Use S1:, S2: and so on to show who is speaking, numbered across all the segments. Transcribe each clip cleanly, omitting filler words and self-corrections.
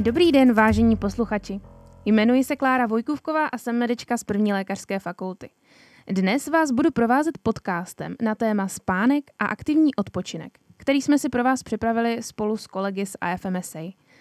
S1: Dobrý den, vážení posluchači. Jmenuji se Klára Vojkůvková a jsem medička z první lékařské fakulty. Dnes vás budu provázet podcastem na téma spánek a aktivní odpočinek, který jsme si pro vás připravili spolu s kolegy z AFMSA.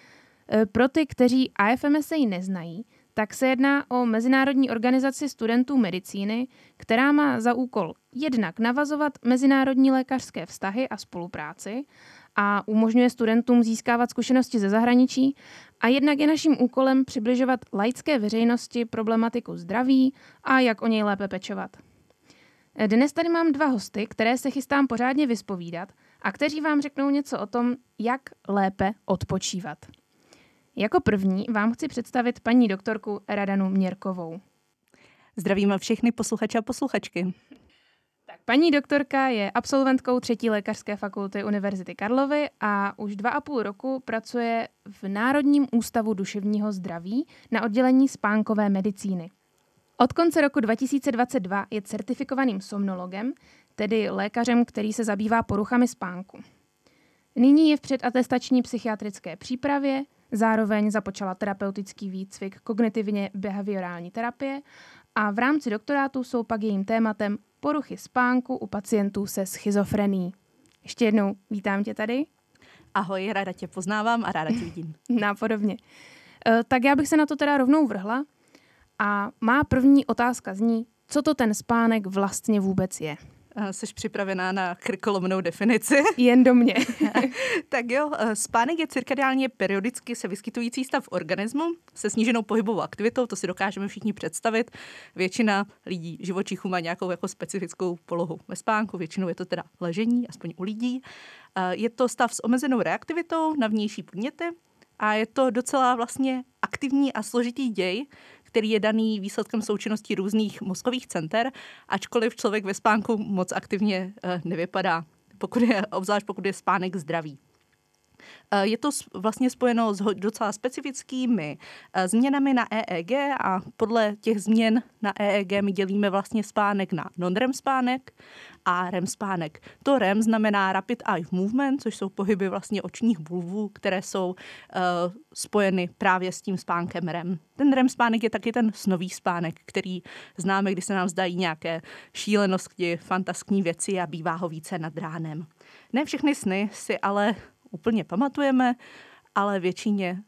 S1: Pro ty, kteří AFMSA neznají, tak se jedná o mezinárodní organizaci studentů medicíny, která má za úkol jednak navazovat mezinárodní lékařské vztahy a spolupráci a umožňuje studentům získávat zkušenosti ze zahraničí a jednak je naším úkolem přibližovat laické veřejnosti problematiku zdraví a jak o něj lépe pečovat. Dnes tady mám dva hosty, které se chystám pořádně vyspovídat a kteří vám řeknou něco o tom, jak lépe odpočívat. Jako první vám chci představit paní doktorku Radanu Měrkovou.
S2: Zdravíme všechny posluchače a posluchačky.
S1: Tak, paní doktorka je absolventkou 3. lékařské fakulty Univerzity Karlovy a už 2,5 roku pracuje v Národním ústavu duševního zdraví na oddělení spánkové medicíny. Od konce roku 2022 je certifikovaným somnologem, tedy lékařem, který se zabývá poruchami spánku. Nyní je v předatestační psychiatrické přípravě, zároveň započala terapeutický výcvik kognitivně behaviorální terapie a v rámci doktorátu jsou pak jejím tématem poruchy spánku u pacientů se schizofrenií. Ještě jednou vítám tě tady.
S2: Ahoj, ráda tě poznávám a ráda tě vidím.
S1: Nápodobně. Tak já bych se na to teda rovnou vrhla a má první otázka zní, co to ten spánek vlastně vůbec je?
S2: Jsi připravená na krkolomnou definici?
S1: Jen do mě.
S2: Tak jo, spánek je cirkadiálně periodicky se vyskytující stav organismu se sníženou pohybovou aktivitou, to si dokážeme všichni představit. Většina lidí, živočichů má nějakou jako specifickou polohu ve spánku, většinou je to teda ležení, aspoň u lidí. Je to stav s omezenou reaktivitou na vnější podněty a je to docela vlastně aktivní a složitý děj, který je daný výsledkem součinnosti různých mozkových center, ačkoliv člověk ve spánku moc aktivně nevypadá, obzvlášť pokud je spánek zdravý. Je to vlastně spojeno s docela specifickými změnami na EEG a podle těch změn na EEG my dělíme vlastně spánek na non-REM spánek a REM spánek. To REM znamená Rapid Eye Movement, což jsou pohyby vlastně očních bulvů, které jsou spojeny právě s tím spánkem REM. Ten REM spánek je taky ten snový spánek, který známe, když se nám zdají nějaké šílenosti, fantaskní věci a bývá ho více nad ránem. Ne všechny sny si ale úplně pamatujeme, ale většině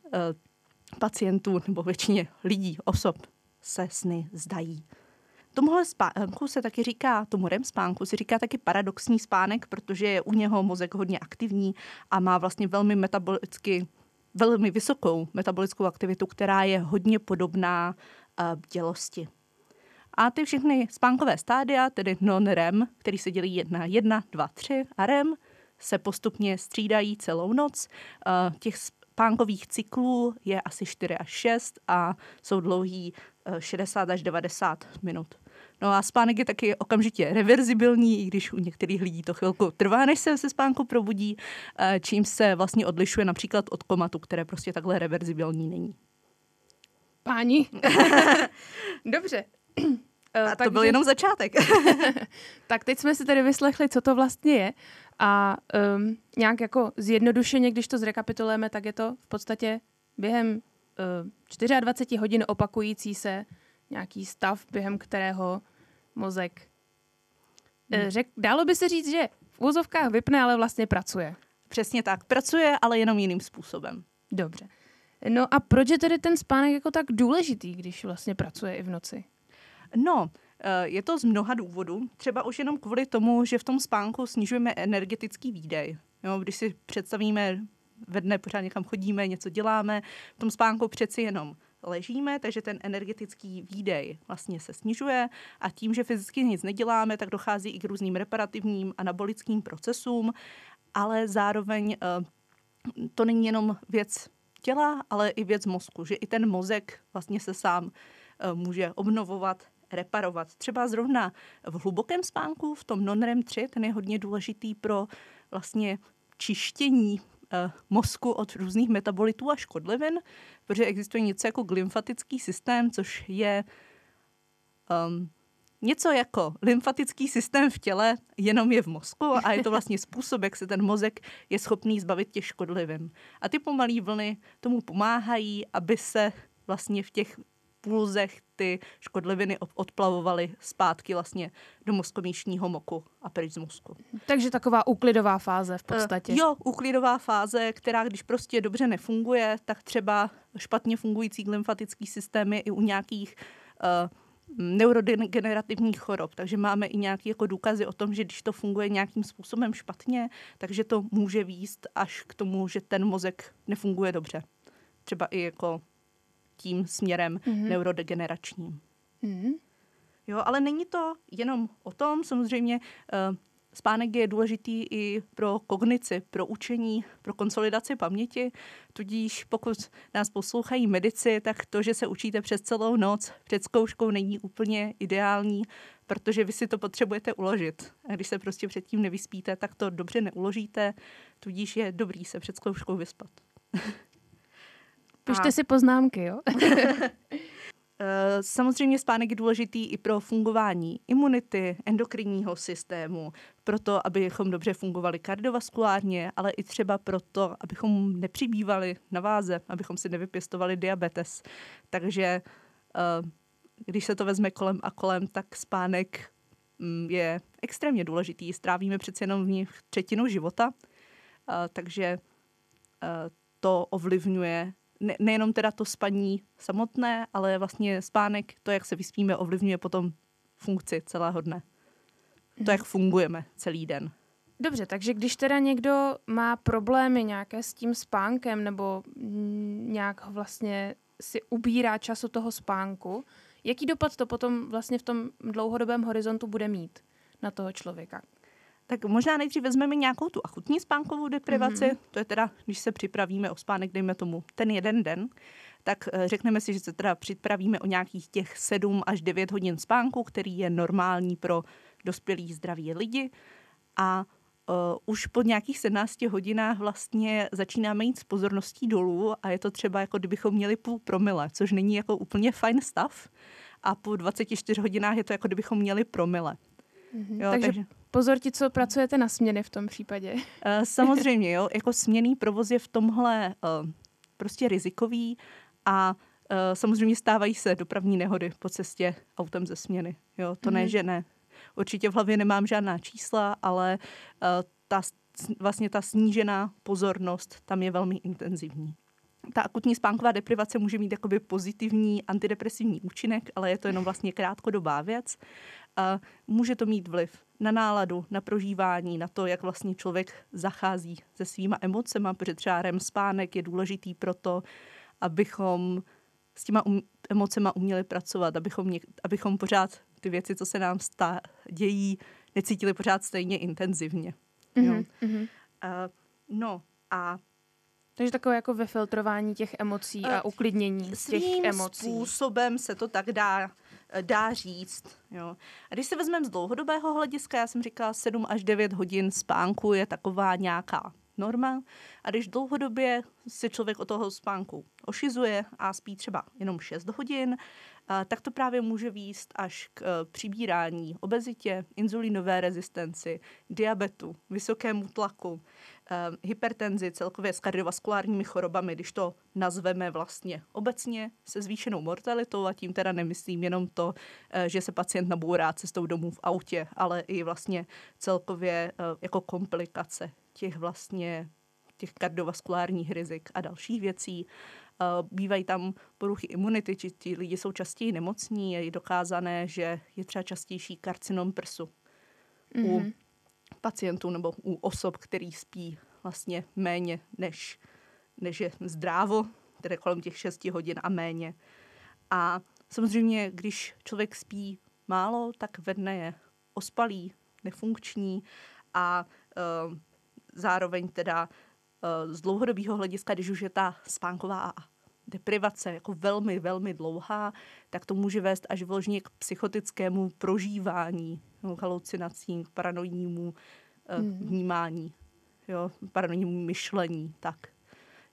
S2: pacientů nebo většině lidí, osob se sny zdají. Tomuhle spánku se taky říká, tomu REM spánku se říká taky paradoxní spánek, protože je u něho mozek hodně aktivní a má vlastně velmi vysokou metabolickou aktivitu, která je hodně podobná bdělosti. A ty všechny spánkové stádia, tedy non-REM, který se dělí na 1, 2, 3 a REM, se postupně střídají celou noc. Těch spánkových cyklů je asi 4 až 6 a jsou dlouhý 60 až 90 minut. No a spánek je taky okamžitě reverzibilní, i když u některých lidí to chvilku trvá, než se spánku probudí, čím se vlastně odlišuje například od komatu, které prostě takhle reverzibilní není.
S1: Páni. Dobře.
S2: A to byl jenom začátek.
S1: Tak teď jsme si tady vyslechli, co to vlastně je. A nějak jako zjednodušeně, když to zrekapitulujeme, tak je to v podstatě během 24 hodin opakující se nějaký stav, během kterého mozek dalo by se říct, že v úzovkách vypne, ale vlastně pracuje.
S2: Přesně tak, pracuje, ale jenom jiným způsobem.
S1: Dobře. No a proč je tedy ten spánek jako tak důležitý, když vlastně pracuje i v noci?
S2: No, je to z mnoha důvodů. Třeba už jenom kvůli tomu, že v tom spánku snižujeme energetický výdej. Jo, když si představíme, ve dne pořád někam chodíme, něco děláme, v tom spánku přeci jenom ležíme, takže ten energetický výdej vlastně se snižuje a tím, že fyzicky nic neděláme, tak dochází i k různým reparativním anabolickým procesům, ale zároveň to není jenom věc těla, ale i věc mozku, že i ten mozek vlastně se sám může obnovovat, reparovat. Třeba zrovna v hlubokém spánku, v tom non-REM 3, ten je hodně důležitý pro vlastně čištění mozku od různých metabolitů a škodlivin, protože existuje něco jako glymfatický systém, což je něco jako lymfatický systém v těle, jenom je v mozku a je to vlastně způsob, jak se ten mozek je schopný zbavit těch škodlivin. A ty pomalé vlny tomu pomáhají, aby se vlastně v těch pulzech ty škodliviny odplavovaly zpátky vlastně do mozkomíšního moku a pryč z mozku.
S1: Takže taková úklidová fáze v podstatě.
S2: Jo, úklidová fáze, která když prostě dobře nefunguje, tak třeba špatně fungující lymfatický systém je i u nějakých neurodegenerativních chorob. Takže máme i nějaké jako důkazy o tom, že když to funguje nějakým způsobem špatně, takže to může vést až k tomu, že ten mozek nefunguje dobře. Třeba i jako tím směrem neurodegeneračním. Jo, ale není to jenom o tom, samozřejmě spánek je důležitý i pro kognici, pro učení, pro konsolidaci paměti, tudíž pokud nás poslouchají medici, tak to, že se učíte přes celou noc před zkouškou, není úplně ideální, protože vy si to potřebujete uložit. A když se prostě předtím nevyspíte, tak to dobře neuložíte, tudíž je dobrý se před zkouškou vyspat.
S1: Pište si poznámky, jo?
S2: Samozřejmě spánek je důležitý i pro fungování imunity, endokrinního systému, proto, abychom dobře fungovali kardiovaskulárně, ale i třeba proto, abychom nepřibývali na váze, abychom si nevypěstovali diabetes. Takže když se to vezme kolem a kolem, tak spánek je extrémně důležitý. Strávíme přece jenom v nich třetinu života, takže to ovlivňuje nejenom teda to spaní samotné, ale vlastně spánek, to, jak se vyspíme, ovlivňuje potom funkci celého dne. To, jak fungujeme celý den.
S1: Dobře, takže když teda někdo má problémy nějaké s tím spánkem nebo nějak vlastně si ubírá čas od toho spánku, jaký dopad to potom vlastně v tom dlouhodobém horizontu bude mít na toho člověka?
S2: Tak možná nejdřív vezmeme nějakou tu akutní spánkovou deprivaci. To je teda, když se připravíme o spánek, dejme tomu ten jeden den, tak řekneme si, že se teda připravíme o nějakých těch 7 až 9 hodin spánku, který je normální pro dospělí zdraví lidi. A už po nějakých 17 hodinách vlastně začínáme jít s pozorností dolů a je to třeba jako kdybychom měli 0,5 promile, což není jako úplně fajn stav. A po 24 hodinách je to jako kdybychom měli promile. Jo, takže
S1: pozor ti, co pracujete na směny v tom případě.
S2: Samozřejmě, jo, jako směnný provoz je v tomhle prostě rizikový a samozřejmě stávají se dopravní nehody po cestě autem ze směny. Jo, to ne, že ne. Určitě v hlavě nemám žádná čísla, ale vlastně ta snížená pozornost tam je velmi intenzivní. Ta akutní spánková deprivace může mít jakoby pozitivní antidepresivní účinek, ale je to jenom vlastně krátkodobá věc. Může to mít vliv na náladu, na prožívání, na to, jak vlastně člověk zachází se svýma emocema, protože třeba REM spánek je důležitý pro to, abychom s těma emocema uměli pracovat, abychom pořád ty věci, co se nám dějí, necítili pořád stejně intenzivně. Jo?
S1: Takže takové jako vyfiltrování těch emocí a uklidnění těch emocí.
S2: Svým způsobem se to tak dá říct. Jo. A když se vezmeme z dlouhodobého hlediska, já jsem říkala 7 až 9 hodin spánku je taková nějaká norma. A když dlouhodobě se člověk od toho spánku ošizuje a spí třeba jenom 6 hodin, tak to právě může vést až k přibírání, obezitě, inzulínové rezistenci, diabetu, vysokému tlaku, hypertenzi, celkově s kardiovaskulárními chorobami, když to nazveme vlastně obecně, se zvýšenou mortalitou, a tím teda nemyslím jenom to, že se pacient nabourá cestou domů v autě, ale i vlastně celkově jako komplikace těch kardiovaskulárních rizik a dalších věcí. Bývají tam poruchy imunity, či ti lidi jsou častěji nemocní, je dokázané, že je třeba častější karcinom prsu u pacientů nebo u osob, který spí vlastně méně, než je zdrávo, tedy kolem těch 6 hodin a méně. A samozřejmě, když člověk spí málo, tak ve dne je ospalý, nefunkční a zároveň teda z dlouhodobého hlediska, když už je ta spánková deprivace jako velmi, velmi dlouhá, tak to může vést až vyloženě k psychotickému prožívání, halucinacím, k paranoidnímu vnímání, jo, paranoidnímu myšlení, tak.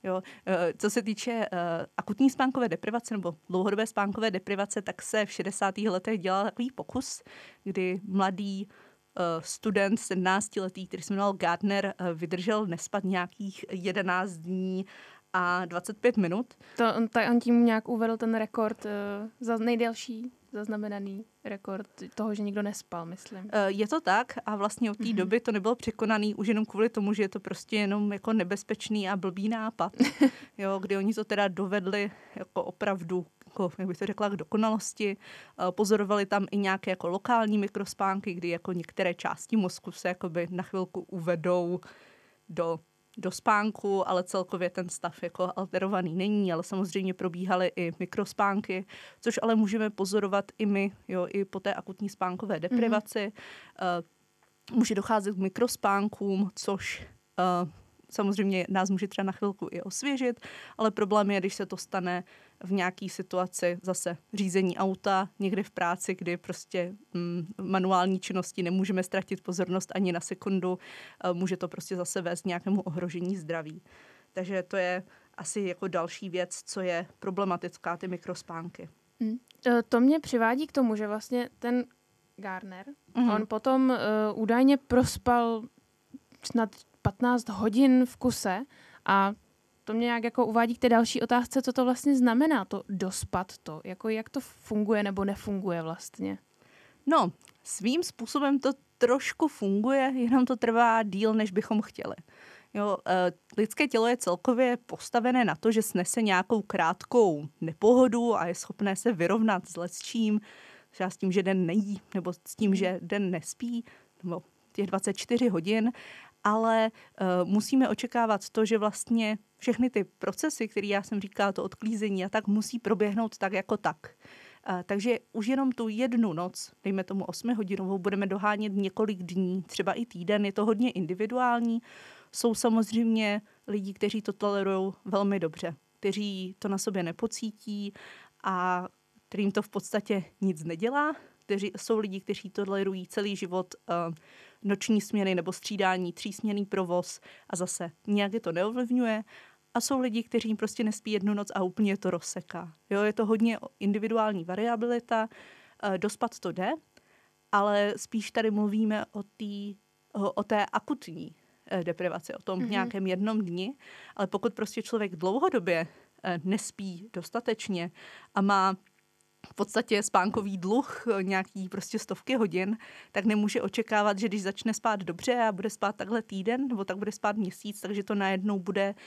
S2: Jo. Co se týče akutní spánkové deprivace nebo dlouhodobé spánkové deprivace, tak se v 60. letech dělal takový pokus, kdy mladý student 17letý, který se jmenoval Gardner, vydržel nespat nějakých 11 dní a 25 minut.
S1: On tím nějak uvedl ten rekord za nejdelší zaznamenaný rekord toho, že nikdo nespal, myslím.
S2: Je to tak a vlastně od té doby to nebylo překonaný už jenom kvůli tomu, že je to prostě jenom jako nebezpečný a blbý nápad. Jo, kdy oni to teda dovedli jako opravdu, jako, jak bych to řekla, k dokonalosti. Pozorovali tam i nějaké jako lokální mikrospánky, kdy jako některé části mozku se jakoby na chvilku uvedou do spánku, ale celkově ten stav jako alterovaný není, ale samozřejmě probíhaly i mikrospánky, což ale můžeme pozorovat i my, jo, i po té akutní spánkové deprivaci. Může docházet k mikrospánkům, což samozřejmě nás může třeba na chvilku i osvěžit, ale problém je, když se to stane v nějaký situaci zase řízení auta, někde v práci, kdy prostě manuální činnosti nemůžeme ztratit pozornost ani na sekundu, může to prostě zase vést k nějakému ohrožení zdraví. Takže to je asi jako další věc, co je problematická, ty mikrospánky.
S1: To mě přivádí k tomu, že vlastně ten Gardner, on potom údajně prospal snad 15 hodin v kuse a to mě nějak jako uvádí k té další otázce, co to vlastně znamená, to dospat to, jako jak to funguje nebo nefunguje vlastně.
S2: No, svým způsobem to trošku funguje, jenom to trvá díl, než bychom chtěli. Jo, lidské tělo je celkově postavené na to, že snese nějakou krátkou nepohodu a je schopné se vyrovnat s lecčím, třeba s tím, že den nejí, nebo s tím, že den nespí, nebo těch 24 hodin, ale musíme očekávat to, že vlastně všechny ty procesy, které já jsem říkala, to odklízení a tak, musí proběhnout tak jako tak. Takže už jenom tu jednu noc, dejme tomu 8hodinovou, budeme dohánět několik dní, třeba i týden, je to hodně individuální. Jsou samozřejmě lidi, kteří to tolerují velmi dobře, kteří to na sobě nepocítí a kterým to v podstatě nic nedělá. Jsou lidi, kteří tolerují celý život noční směny nebo střídání, 3směnný provoz a zase nějak je to neovlivňuje. A jsou lidi, kteří prostě nespí jednu noc a úplně to rozseká. Jo, je to hodně individuální variabilita, dospat to jde, ale spíš tady mluvíme o té akutní deprivaci, o tom nějakém jednom dni, ale pokud prostě člověk dlouhodobě nespí dostatečně a má v podstatě spánkový dluh nějaký prostě 100 hodin, tak nemůže očekávat, že když začne spát dobře a bude spát takhle týden, nebo tak bude spát měsíc, takže to najednou bude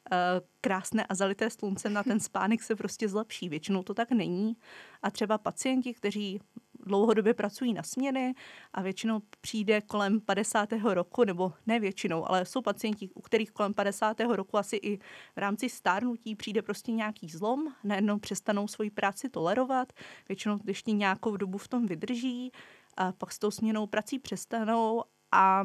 S2: krásné a zalité sluncem a ten spánek se prostě zlepší. Většinou to tak není. A třeba pacienti, kteří dlouhodobě pracují na směny a většinou přijde kolem 50. roku, nebo ne většinou, ale jsou pacienti, u kterých kolem 50. roku asi i v rámci stárnutí přijde prostě nějaký zlom, najednou přestanou svoji práci tolerovat, většinou ještě nějakou dobu v tom vydrží, a pak s tou směnou prací přestanou a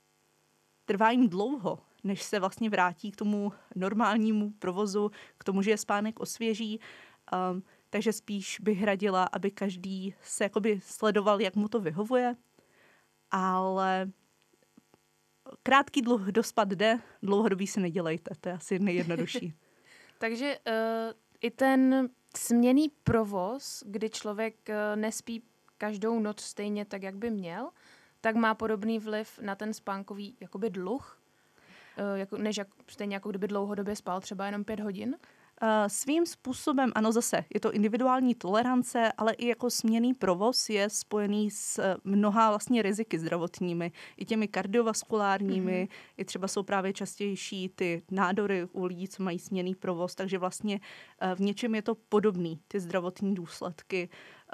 S2: trvá jim dlouho, než se vlastně vrátí k tomu normálnímu provozu, k tomu, že je spánek osvěží. Takže spíš bych radila, aby každý se jakoby sledoval, jak mu to vyhovuje, ale krátký dospat jde, dlouhodobý si nedělejte, to je asi nejjednodušší.
S1: Takže i ten směnný provoz, kdy člověk nespí každou noc stejně tak, jak by měl, tak má podobný vliv na ten spánkový jakoby dluh, stejně jako kdyby dlouhodobě spal třeba jenom 5 hodin?
S2: Svým způsobem, ano, zase, je to individuální tolerance, ale i jako směnný provoz je spojený s mnoha vlastně riziky zdravotními, i těmi kardiovaskulárními, i třeba jsou právě častější ty nádory u lidí, co mají směnný provoz, takže vlastně v něčem je to podobný, ty zdravotní důsledky.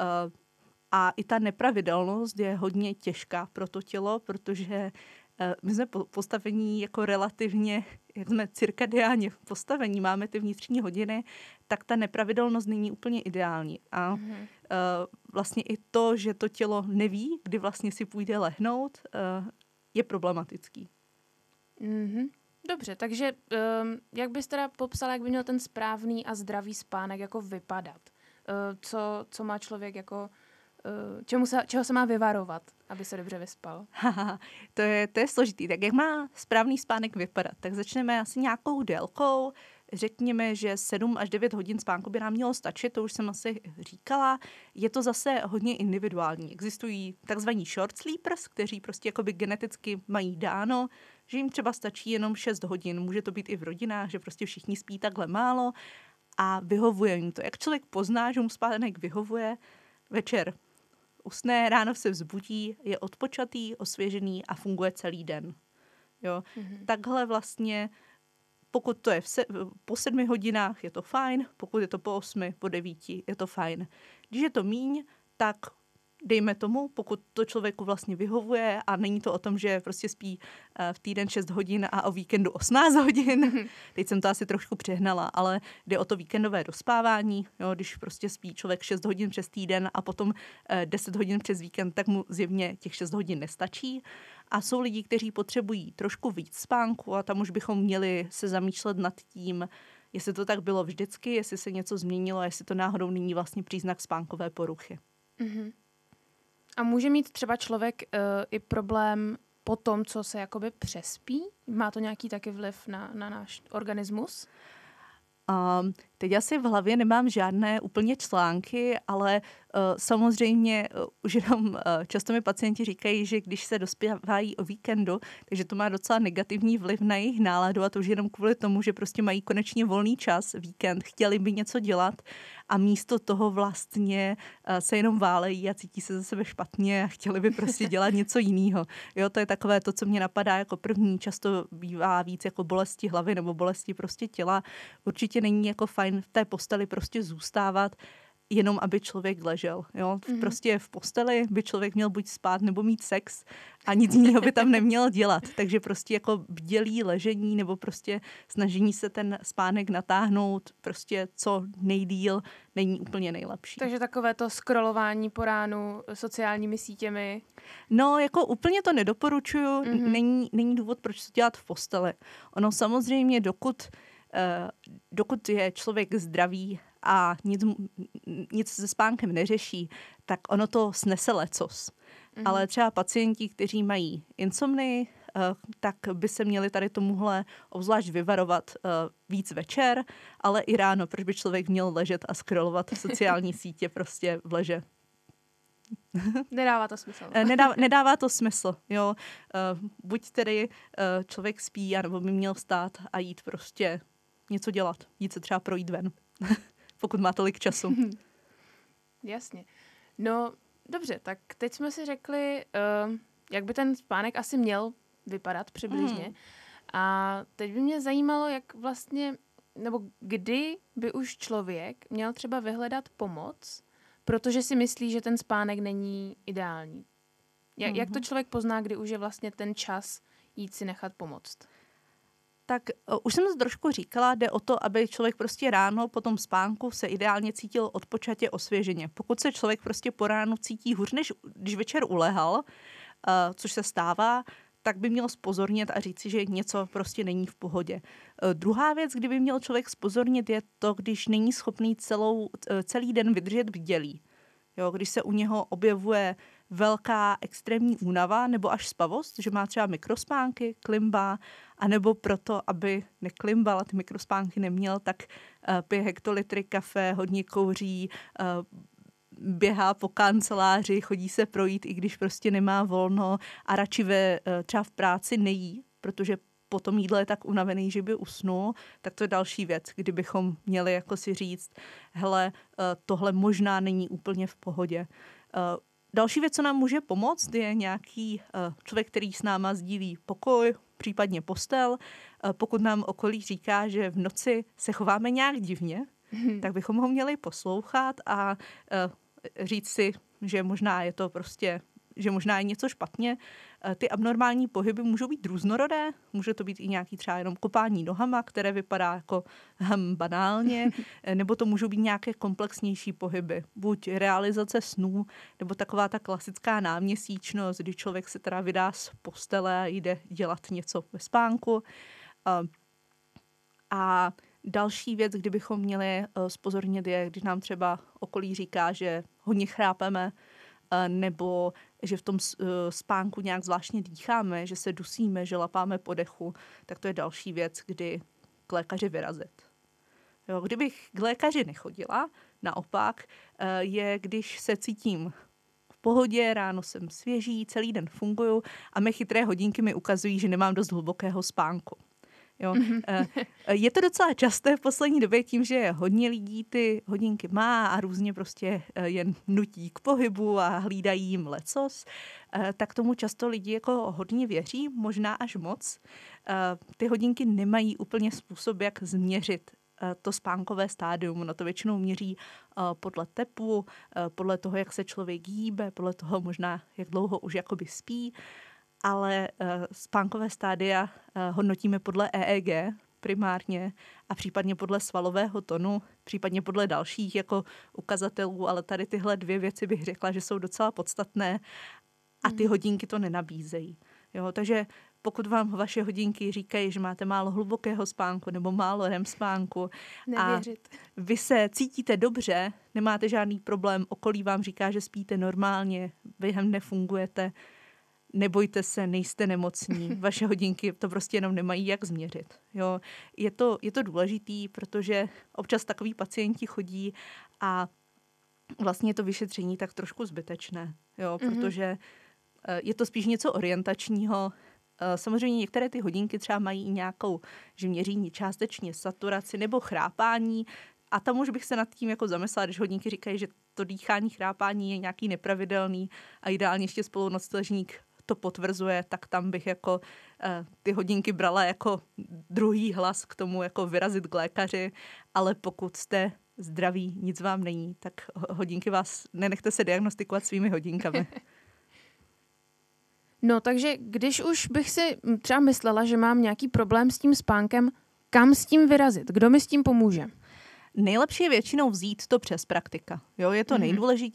S2: A i ta nepravidelnost je hodně těžká pro to tělo, protože my jsme postavení jako relativně, jak jsme cirkadiálně postavení, máme ty vnitřní hodiny, tak ta nepravidelnost není úplně ideální. A vlastně i to, že to tělo neví, kdy vlastně si půjde lehnout, je problematický.
S1: Dobře, takže jak bys teda popsala, jak by měl ten správný a zdravý spánek jako vypadat? Co má člověk jako... čeho se má vyvarovat, aby se dobře vyspal?
S2: To je složitý. Tak jak má správný spánek vypadat? Tak začneme asi nějakou délkou. řekněme, že 7 až 9 hodin spánku by nám mělo stačit, to už jsem asi říkala. Je to zase hodně individuální. Existují takzvaní short sleepers, kteří prostě jakoby geneticky mají dáno, že jim třeba stačí jenom 6 hodin. Může to být i v rodinách, že prostě všichni spí takhle málo a vyhovuje jim to. Jak člověk pozná, že mu spánek vyhovuje, večer usne, ráno se vzbudí, je odpočatý, osvěžený a funguje celý den. Jo? Takhle vlastně, pokud to je po 7 hodinách, je to fajn, pokud je to po 8, po 9, je to fajn. Když je to míň, tak dejme tomu, pokud to člověku vlastně vyhovuje a není to o tom, že prostě spí v týden 6 hodin a o víkendu 18 hodin. Teď jsem to asi trošku přehnala, ale jde o to víkendové dospávání. Jo, když prostě spí člověk 6 hodin přes týden a potom 10 hodin přes víkend, tak mu zjevně těch 6 hodin nestačí. A jsou lidi, kteří potřebují trošku víc spánku a tam už bychom měli se zamýšlet nad tím, jestli to tak bylo vždycky, jestli se něco změnilo a jestli to náhodou není vlastně příznak spánkové poruchy.
S1: Mm-hmm. A může mít třeba člověk i problém po tom, co se jakoby přespí? Má to nějaký taky vliv na náš organismus?
S2: Teď asi v hlavě nemám žádné úplně články, ale samozřejmě už jenom často mi pacienti říkají, že když se dospívají o víkendu, takže to má docela negativní vliv na jejich náladu a to už jenom kvůli tomu, že prostě mají konečně volný čas, víkend, chtěli by něco dělat a místo toho vlastně se jenom válejí a cítí se za sebe špatně a chtěli by prostě dělat něco jiného. Jo, to je takové to, co mě napadá jako první, často bývá víc jako bolesti hlavy nebo bolesti prostě těla. Určitě není jako fajn v té posteli prostě zůstávat, jenom aby člověk ležel. Jo? Prostě v posteli by člověk měl buď spát nebo mít sex a nic jiného by tam neměl dělat. Takže prostě jako bdělý ležení nebo prostě snažení se ten spánek natáhnout prostě co nejdýl není úplně nejlepší.
S1: Takže takové to scrollování po ránu sociálními sítěmi.
S2: No, jako úplně to nedoporučuju. Není důvod, proč to dělat v posteli. Ono samozřejmě, dokud je člověk zdravý a nic se spánkem neřeší, tak ono to snese lecos. Ale třeba pacienti, kteří mají insomnii, tak by se měli tady tomuhle obzvlášť vyvarovat víc večer, ale i ráno, proč by člověk měl ležet a scrollovat sociální sítě prostě v leže.
S1: Nedává to smysl.
S2: Nedává to smysl, jo. Buď tedy člověk spí, anebo by měl vstát a jít prostě něco dělat. Jít se třeba projít ven, pokud má tolik času.
S1: Jasně. No, dobře, tak teď jsme si řekli, jak by ten spánek asi měl vypadat přibližně. A teď by mě zajímalo, jak vlastně, nebo kdy by už člověk měl třeba vyhledat pomoc, protože si myslí, že ten spánek není ideální. Jak to člověk pozná, kdy už je vlastně ten čas jít si nechat pomoct?
S2: Tak už jsem to trošku říkala, jde o to, aby člověk prostě ráno po tom spánku se ideálně cítil odpočatě, osvěženě. Pokud se člověk prostě po ránu cítí hůř, než když večer ulehal, což se stává, tak by měl zpozornit a říct si, že něco prostě není v pohodě. Druhá věc, kdyby měl člověk zpozornit, je to, když není schopný celý den vydržet bdělý. Jo, když se u něho objevuje velká extrémní únava nebo až spavost, že má třeba mikrospánky, klimbá, anebo proto, aby neklimbal a ty mikrospánky neměl, tak pije hektolitry kafe, hodně kouří, běhá po kanceláři, chodí se projít, i když prostě nemá volno a radši třeba v práci nejí, protože po tom jídle je tak unavený, že by usnul, tak to je další věc, kdybychom měli jako si říct, hele, tohle možná není úplně v pohodě. Další věc, co nám může pomoct, je nějaký člověk, který s náma sdílí pokoj, případně postel. Pokud nám okolí říká, že v noci se chováme nějak divně, tak bychom ho měli poslouchat a říct si, že možná je to prostě, že možná je něco špatně. Ty abnormální pohyby můžou být různorodé, může to být i nějaký třeba jenom kopání nohama, které vypadá jako banálně, nebo to můžou být nějaké komplexnější pohyby. Buď realizace snů, nebo taková ta klasická náměsíčnost, kdy člověk se teda vydá z postele a jde dělat něco ve spánku. A další věc, kdybychom měli zpozornit, je, když nám třeba okolí říká, že hodně chrápeme, nebo že v tom spánku nějak zvláštně dýcháme, že se dusíme, že lapáme po dechu, tak to je další věc, kdy k lékaři vyrazit. Jo, kdybych k lékaři nechodila, naopak, je, když se cítím v pohodě, ráno jsem svěží, celý den funguju a mé chytré hodinky mi ukazují, že nemám dost hlubokého spánku. Jo. Je to docela časté v poslední době tím, že hodně lidí ty hodinky má a různě prostě jen nutí k pohybu a hlídají jim lecos, tak tomu často lidi jako hodně věří, možná až moc. Ty hodinky nemají úplně způsob, jak změřit to spánkové stádium. No to většinou měří podle tepu, podle toho, jak se člověk hýbe, podle toho možná, jak dlouho už jakoby spí, ale spánkové stádia hodnotíme podle EEG primárně a případně podle svalového tonu, případně podle dalších jako ukazatelů, ale tady tyhle dvě věci bych řekla, že jsou docela podstatné a ty hodinky to nenabízejí. Jo, takže pokud vám vaše hodinky říkají, že máte málo hlubokého spánku nebo málo REM spánku
S1: Nevěřit.
S2: a vy se cítíte dobře, nemáte žádný problém, okolí vám říká, že spíte normálně, během nefungujete, nebojte se, nejste nemocní, vaše hodinky to prostě jenom nemají jak změřit. Jo. Je to důležitý, protože občas takový pacienti chodí a vlastně je to vyšetření tak trošku zbytečné, jo, protože je to spíš něco orientačního. Samozřejmě některé ty hodinky třeba mají nějakou, že měří částečně saturaci nebo chrápání a tam už bych se nad tím jako zamyslela, když hodinky říkají, že to dýchání, chrápání je nějaký nepravidelný a ideálně ještě spolunocležník to potvrzuje, tak tam bych jako ty hodinky brala jako druhý hlas k tomu jako vyrazit k lékaři, ale pokud jste zdraví, nic vám není, tak hodinky vás, nenechte se diagnostikovat svými hodinkami.
S1: No, takže když už bych si třeba myslela, že mám nějaký problém s tím spánkem, kam s tím vyrazit? Kdo mi s tím pomůže?
S2: Nejlepší je většinou vzít to přes praktika. Jo, je to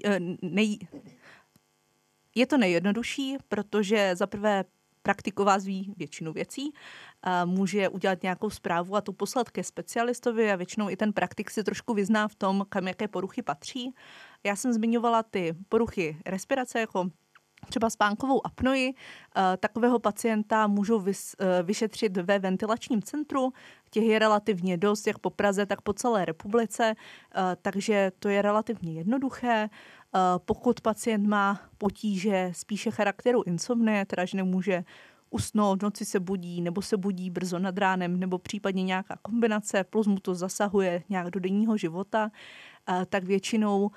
S2: je to nejjednodušší, protože za prvé praktik vás ví většinu věcí, může udělat nějakou zprávu a tu poslat ke specialistovi a většinou i ten praktik si trošku vyzná v tom, kam jaké poruchy patří. Já jsem zmiňovala ty poruchy respirace jako třeba spánkovou apnoji. Takového pacienta můžou vyšetřit ve ventilačním centru. Těch je relativně dost, jak po Praze, tak po celé republice, takže to je relativně jednoduché. Pokud pacient má potíže spíše charakteru insomnie, teda že nemůže usnout, v noci se budí, nebo se budí brzo nad ránem, nebo případně nějaká kombinace, plus mu to zasahuje nějak do denního života, tak většinou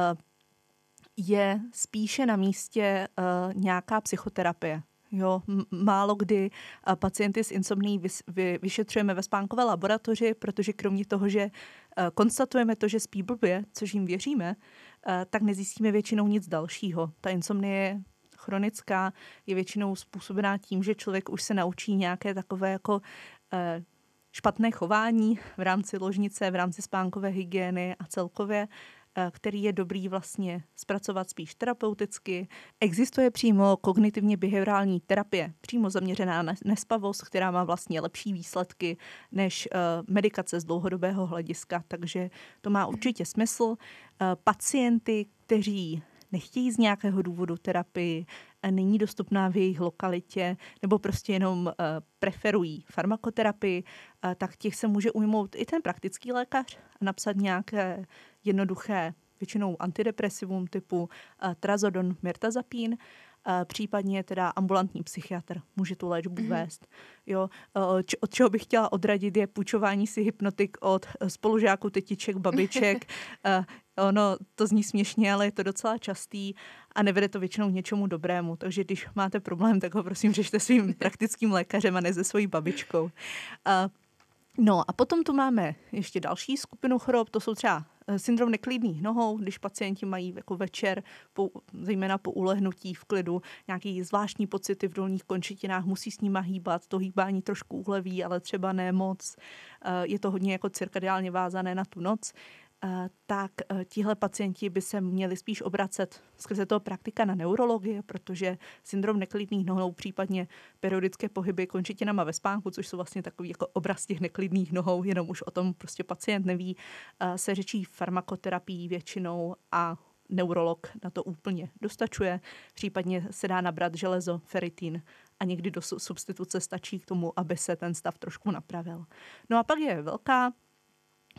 S2: je spíše na místě nějaká psychoterapie. Jo, málo kdy pacienty s insomnií vyšetřujeme ve spánkové laboratoři, protože kromě toho, že konstatujeme to, že spí blbě, což jim věříme, tak nezjistíme většinou nic dalšího. Ta insomnie chronická je většinou způsobená tím, že člověk už se naučí nějaké takové jako špatné chování v rámci ložnice, v rámci spánkové hygieny a celkově, který je dobrý vlastně zpracovat spíš terapeuticky. Existuje přímo kognitivně behaviorální terapie, přímo zaměřená na nespavost, která má vlastně lepší výsledky než medikace z dlouhodobého hlediska, takže to má určitě smysl. Pacienty, kteří nechtějí z nějakého důvodu terapii, není dostupná v jejich lokalitě nebo prostě jenom preferují farmakoterapii, tak těch se může ujmout i ten praktický lékař a napsat nějaké jednoduché, většinou antidepresivum typu trazodon, mirtazapín, případně teda ambulantní psychiatr může tu léčbu vést. Jo, od čeho bych chtěla odradit je půjčování si hypnotik od spolužáků, tetiček, babiček. Ono to zní směšně, ale je to docela častý a nevede to většinou k něčemu dobrému. Takže když máte problém, tak ho prosím řešte svým praktickým lékařem a ne se svojí babičkou. No a potom tu máme ještě další skupinu chorob, to jsou třeba syndrom neklidných nohou, když pacienti mají jako večer, zejména po ulehnutí v klidu, nějaký zvláštní pocity v dolních končetinách, musí s nima hýbat, to hýbání trošku uleví, ale třeba ne moc. Je to hodně jako cirkadiálně vázané na tu noc. Tak tihle pacienti by se měli spíš obracet skrze toho praktika na neurologii, protože syndrom neklidných nohou, případně periodické pohyby končetinama ve spánku, což jsou vlastně takový jako obraz těch neklidných nohou, jenom už o tom prostě pacient neví, se řečí farmakoterapií většinou a neurolog na to úplně dostačuje. Případně se dá nabrat železo, feritín a někdy do substituce stačí k tomu, aby se ten stav trošku napravil. No a pak je velká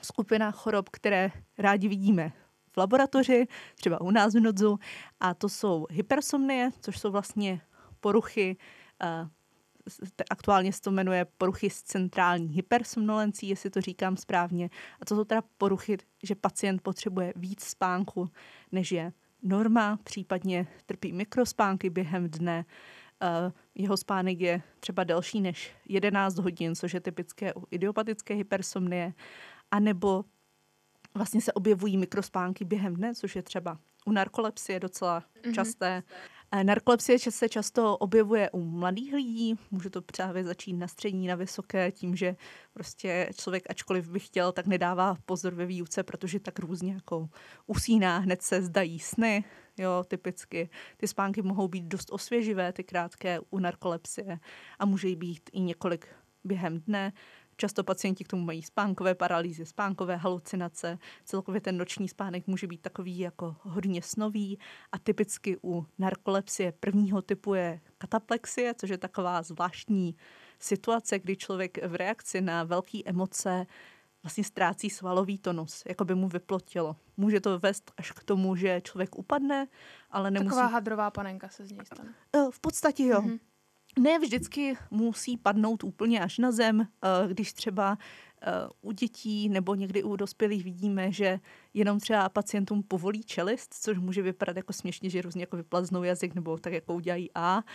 S2: skupina chorob, které rádi vidíme v laboratoři, třeba u nás v NODZu, a to jsou hypersomnie, což jsou vlastně poruchy, aktuálně se to jmenuje poruchy s centrální hypersomnolencí, jestli to říkám správně. A to jsou teda poruchy, že pacient potřebuje víc spánku, než je norma, případně trpí mikrospánky během dne. Jeho spánek je třeba delší než 11 hodin, což je typické u idiopatické hypersomnie, anebo vlastně se objevují mikrospánky během dne, což je třeba u narkolepsie docela časté. Narkolepsie se často objevuje u mladých lidí, může to právě začít na střední, na vysoké, tím, že prostě člověk, ačkoliv by chtěl, tak nedává pozor ve výuce, protože tak různě jako usíná, hned se zdají sny, jo, typicky. Ty spánky mohou být dost osvěživé, ty krátké u narkolepsie, a může jí být i několik během dne. Často pacienti k tomu mají spánkové paralýzy, spánkové halucinace. Celkově ten noční spánek může být takový jako hodně snový a typicky u narkolepsie prvního typu je kataplexie, což je taková zvláštní situace, kdy člověk v reakci na velké emoce vlastně ztrácí svalový tonus, jako by mu vyplo tělo. Může to vést až k tomu, že člověk upadne, ale nemusí...
S1: Taková hadrová panenka se z něj stane.
S2: V podstatě jo. Mm-hmm. Ne vždycky musí padnout úplně až na zem, když třeba u dětí nebo někdy u dospělých vidíme, že jenom třeba pacientům povolí čelist, což může vypadat jako směšně, že různě jako vyplaznou jazyk nebo tak jako udělají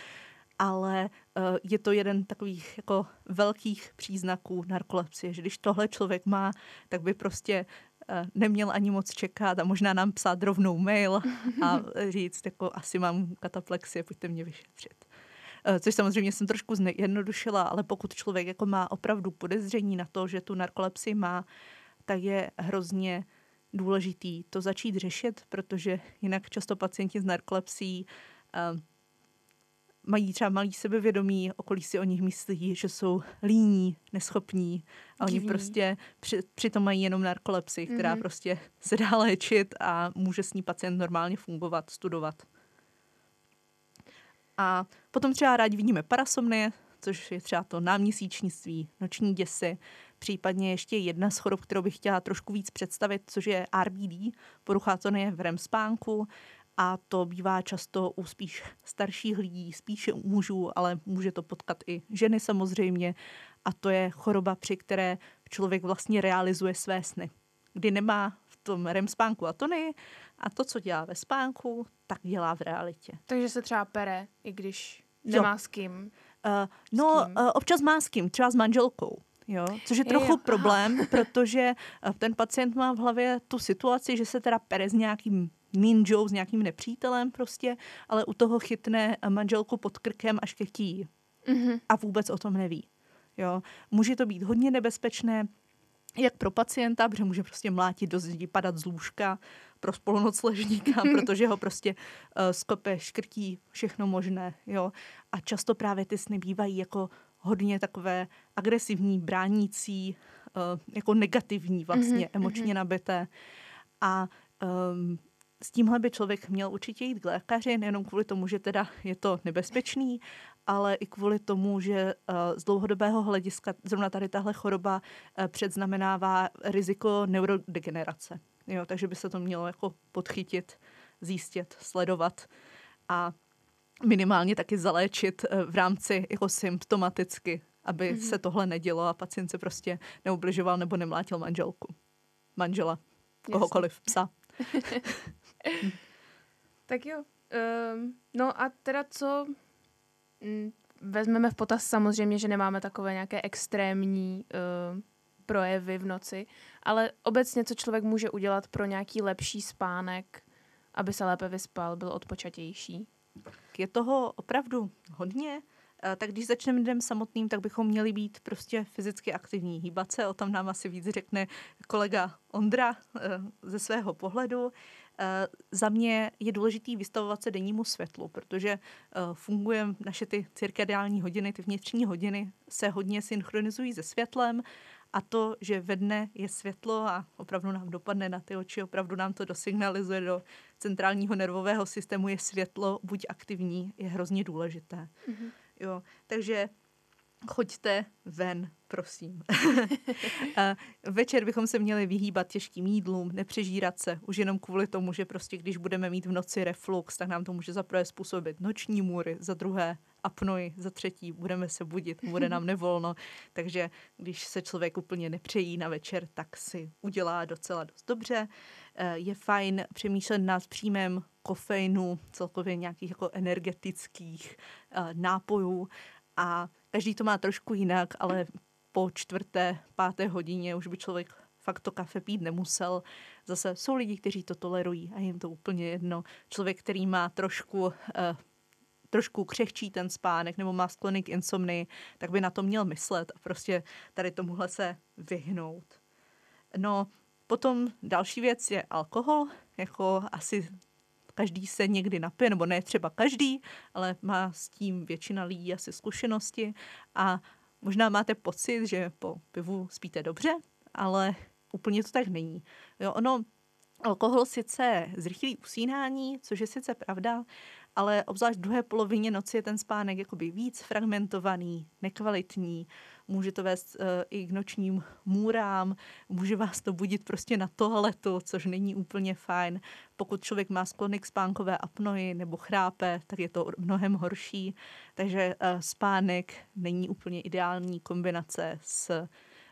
S2: ale je to jeden takových jako velkých příznaků narkolepsie, že když tohle člověk má, tak by prostě neměl ani moc čekat a možná nám psát rovnou mail a říct, jako asi mám kataplexie, pojďte mě vyšetřit. Což samozřejmě jsem trošku zjednodušila, ale pokud člověk jako má opravdu podezření na to, že tu narkolepsii má, tak je hrozně důležitý to začít řešit, protože jinak často pacienti s narkolepsií mají třeba malý sebevědomí, okolí si o nich myslí, že jsou líní, neschopní a oni prostě přitom mají jenom narkolepsii, která prostě se dá léčit a může s ní pacient normálně fungovat, studovat. A potom třeba rádi vidíme parasomnie, což je třeba to náměsíčnictví, noční děsy, případně ještě jedna z chorob, kterou bych chtěla trošku víc představit, což je RBD, porucha atonie v REM spánku, a to bývá často u spíš starších lidí, spíše u mužů, ale může to potkat i ženy samozřejmě, a to je choroba, při které člověk vlastně realizuje své sny, kdy nemá v tom REM spánku atonii a to, co dělá ve spánku, tak dělá v realitě.
S1: Takže se třeba pere, i když nemá s kým.
S2: Občas má s kým, třeba s manželkou. Jo, což je trochu problém, protože ten pacient má v hlavě tu situaci, že se teda pere s nějakým ninjou, s nějakým nepřítelem prostě, ale u toho chytne manželku pod krkem až ke tíji. A vůbec o tom neví. Jo. Může to být hodně nebezpečné, jak pro pacienta, protože může prostě mlátit do zdi, padat z lůžka pro spolunocležníka, protože ho prostě skope, škrtí, všechno možné. Jo. A často právě ty sny bývají jako hodně takové agresivní, bránící, jako negativní vlastně, emočně nabité. A s tímhle by člověk měl určitě jít k lékaři, nejenom kvůli tomu, že teda je to nebezpečný, ale i kvůli tomu, že z dlouhodobého hlediska zrovna tady tahle choroba předznamenává riziko neurodegenerace. Jo, takže by se to mělo jako podchytit, zjistit, sledovat a minimálně taky zaléčit v rámci jako symptomaticky, aby se tohle nedělo a pacient se prostě neubližoval nebo nemlátil manžela, kohokoliv, psa.
S1: Tak jo. No a teda co... Vezmeme v potaz samozřejmě, že nemáme takové nějaké extrémní projevy v noci, ale obecně, co člověk může udělat pro nějaký lepší spánek, aby se lépe vyspal, byl odpočatější.
S2: Je toho opravdu hodně, tak když začneme dnem samotným, tak bychom měli být prostě fyzicky aktivní. Hýbat se, o tom nám asi víc řekne kolega Ondra ze svého pohledu. Za mě je důležitý vystavovat se dennímu světlu, protože funguje naše ty cirkadiální hodiny, ty vnitřní hodiny se hodně synchronizují se světlem a to, že ve dne je světlo a opravdu nám dopadne na ty oči, opravdu nám to dosignalizuje do centrálního nervového systému, je světlo buď aktivní, je hrozně důležité. Jo, takže choďte ven, prosím. Večer bychom se měli vyhýbat těžkým jídlům, nepřežírat se, už jenom kvůli tomu, že prostě když budeme mít v noci reflux, tak nám to může za prvé způsobit noční můry, za druhé apnoji, za třetí budeme se budit, bude nám nevolno, takže když se člověk úplně nepřejí na večer, tak si udělá docela dost dobře. Je fajn přemýšlet nad příjmem kofeinu, celkově nějakých jako energetických nápojů a každý to má trošku jinak, ale po 4., 5. hodině už by člověk fakt to kafe pít nemusel. Zase jsou lidi, kteří to tolerují a jim to úplně jedno. Člověk, který má trošku křehčí ten spánek nebo má sklony k insomnii, tak by na to měl myslet a prostě tady tomuhle se vyhnout. No, potom další věc je alkohol, jako asi každý se někdy napije, nebo ne třeba každý, ale má s tím většina lidí asi zkušenosti a možná máte pocit, že po pivu spíte dobře, ale úplně to tak není. Jo, alkohol sice zrychlí usínání, což je sice pravda, ale obzvlášť v druhé polovině noci je ten spánek jakoby víc fragmentovaný, nekvalitní, může to vést i k nočním můrám, může vás to budit prostě na toaletu, což není úplně fajn. Pokud člověk má sklony k spánkové apnoji nebo chrápe, tak je to mnohem horší, takže spánek není úplně ideální kombinace s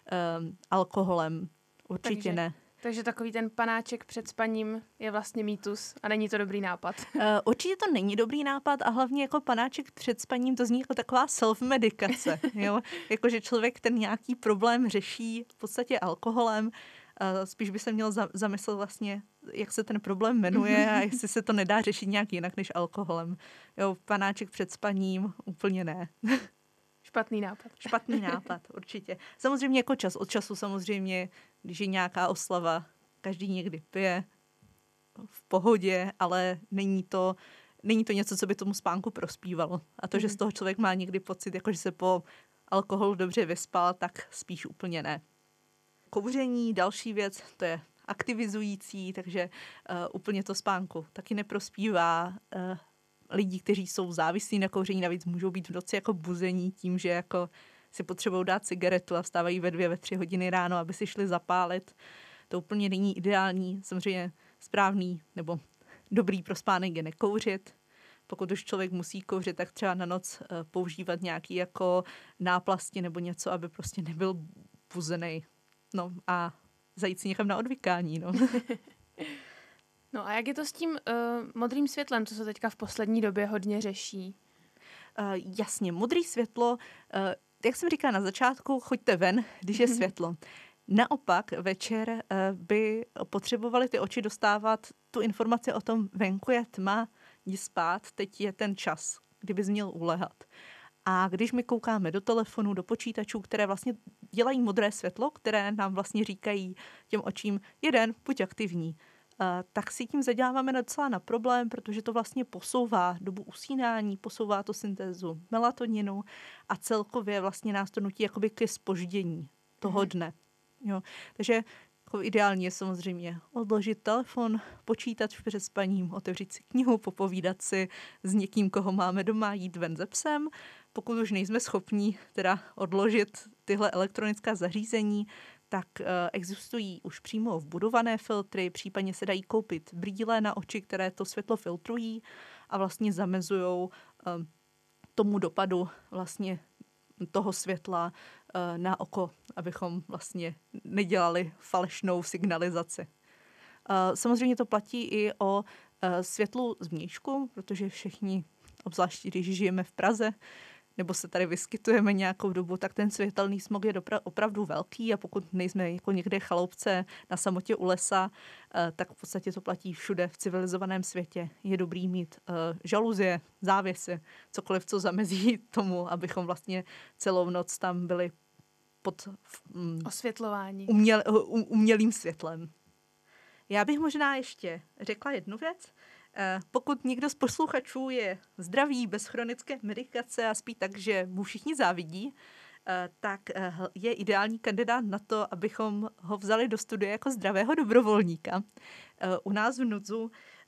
S2: alkoholem. Určitě ne.
S1: Takže takový ten panáček před spaním je vlastně mýtus a není to dobrý nápad.
S2: Určitě to není dobrý nápad a hlavně jako panáček před spaním to zní jako taková self-medikace. Jo? Jako, že člověk ten nějaký problém řeší v podstatě alkoholem. Spíš by se měl zamyslet vlastně, jak se ten problém jmenuje a jestli se to nedá řešit nějak jinak než alkoholem. Jo, panáček před spaním úplně ne.
S1: Špatný nápad.
S2: Špatný nápad, určitě. Samozřejmě jako čas od času samozřejmě, když je nějaká oslava, každý někdy pije v pohodě, ale není to něco, co by tomu spánku prospívalo. A to, že z toho člověk má někdy pocit, jako že se po alkoholu dobře vyspal, tak spíš úplně ne. Kouření, další věc, to je aktivizující, takže úplně to spánku taky neprospívá. Lidi, kteří jsou závislí na kouření, navíc můžou být v noci jako buzení tím, že jako si potřebují dát cigaretu a vstávají ve 2, ve 3 hodiny ráno, aby si šli zapálit. To úplně není ideální. Samozřejmě správný nebo dobrý pro spánek je nekouřit. Pokud už člověk musí kouřit, tak třeba na noc používat nějaký jako náplasti nebo něco, aby prostě nebyl buzenej. No a zajít si někam na odvykání, no.
S1: No a jak je to s tím modrým světlem, co se teďka v poslední době hodně řeší?
S2: Jasně, modré světlo, jak jsem říkala na začátku, choďte ven, když je světlo. Naopak večer by potřebovaly ty oči dostávat tu informaci o tom, venku je tma, jdi spát, teď je ten čas, kdyby jsi měl ulehat. A když my koukáme do telefonu, do počítačů, které vlastně dělají modré světlo, které nám vlastně říkají těm očím, jeden, buď aktivní, tak si tím zaděláváme docela na problém, protože to vlastně posouvá dobu usínání, posouvá to syntézu melatoninu a celkově vlastně nás to nutí jakoby ke zpoždění toho dne. Jo. Takže jako ideální je samozřejmě odložit telefon, počítač před spaním, otevřít si knihu, popovídat si s někým, koho máme doma, jít ven se psem. Pokud už nejsme schopní teda odložit tyhle elektronická zařízení, tak existují už přímo vbudované filtry, případně se dají koupit brýle na oči, které to světlo filtrují a vlastně zamezují tomu dopadu vlastně toho světla na oko, abychom vlastně nedělali falešnou signalizaci. Samozřejmě to platí i o světlu zvnějšku, protože všichni, obzvlášť když žijeme v Praze, nebo se tady vyskytujeme nějakou dobu, tak ten světelný smog je opravdu velký a pokud nejsme jako někde chaloupce na samotě u lesa, tak v podstatě to platí všude v civilizovaném světě. Je dobrý mít žaluzie, závěsy, cokoliv, co zamezí tomu, abychom vlastně celou noc tam byli pod
S1: osvětlování.
S2: Umělým světlem. Já bych možná ještě řekla jednu věc. Pokud někdo z posluchačů je zdravý, bez chronické medikace a spí tak, že mu všichni závidí, tak je ideální kandidát na to, abychom ho vzali do studia jako zdravého dobrovolníka. U nás v NUDZu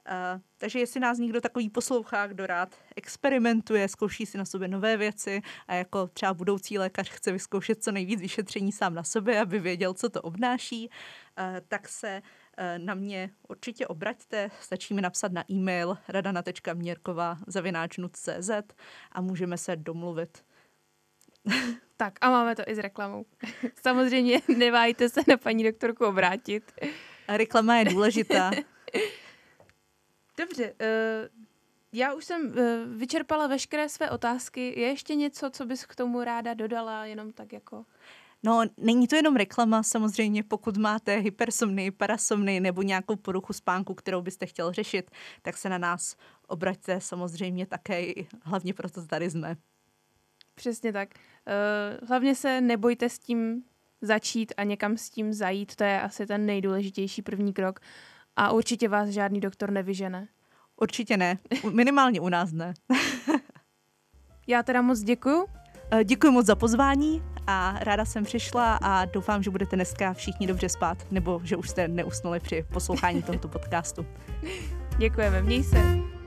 S2: Takže jestli nás někdo takový poslouchá, kdo rád experimentuje, zkouší si na sobě nové věci a jako třeba budoucí lékař chce vyzkoušet co nejvíc vyšetření sám na sobě, aby věděl, co to obnáší, tak se na mě určitě obraťte. Stačí mi napsat na e-mail radana.mierková@nuc.cz a můžeme se domluvit.
S1: Tak a máme to i s reklamou. Samozřejmě neváhejte se na paní doktorku obrátit.
S2: A reklama je důležitá.
S1: Dobře, já už jsem vyčerpala veškeré své otázky. Je ještě něco, co bys k tomu ráda dodala, jenom tak jako...
S2: No, není to jenom reklama, samozřejmě, pokud máte hypersomnii, parasomnii nebo nějakou poruchu spánku, kterou byste chtěl řešit, tak se na nás obraťte samozřejmě také, hlavně proto tady jsme.
S1: Přesně tak. Hlavně se nebojte s tím začít a někam s tím zajít, to je asi ten nejdůležitější první krok a určitě vás žádný doktor nevyžene.
S2: Určitě ne, minimálně u nás ne.
S1: Já teda moc děkuju.
S2: Děkuji moc za pozvání a ráda jsem přišla a doufám, že budete dneska všichni dobře spát, nebo že už jste neusnuli při poslouchání tohoto podcastu.
S1: Děkujeme, měj se.